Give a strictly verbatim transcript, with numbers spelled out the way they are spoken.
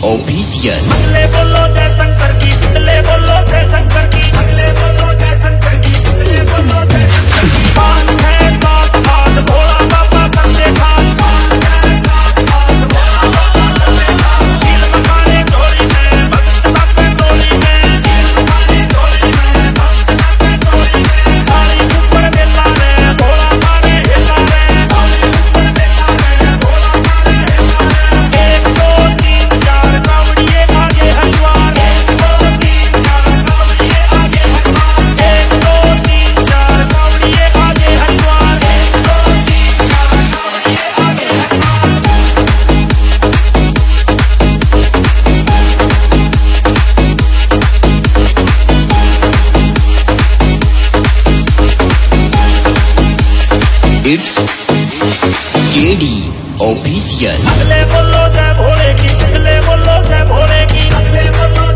Official. अगले बोलो जय शंकर की, पिछले बोलो जय शंकर की, अगले बोलो जय शंकर की, पिछले बोलो जय शंकर की। पान है सात हाथ भोला बाबा करते खान, पान है सात हाथ भोला बाबा करते खान। दिल मकाने झोली में भक्त बाबे टोली में, दिल मकाने झोली में भक्त बाबे टोली में। थाली ऊपर बेला रे भोला मारे हिला रे, थाली ऊपर बेला रे भोला मारे हिला रे। एक दो तीन चार कावड़िए आगे हलवार, एक दो तीन चार कावड़िए आगे हलवार, एक दो तीन चार कावड़िए आगे हलवार, एक दो तीन चार कावड़िए आगे हलवार। It's KD official. अगले बोलो जय भोले की, पिछले बोलो जय भोले की, अगले बोलो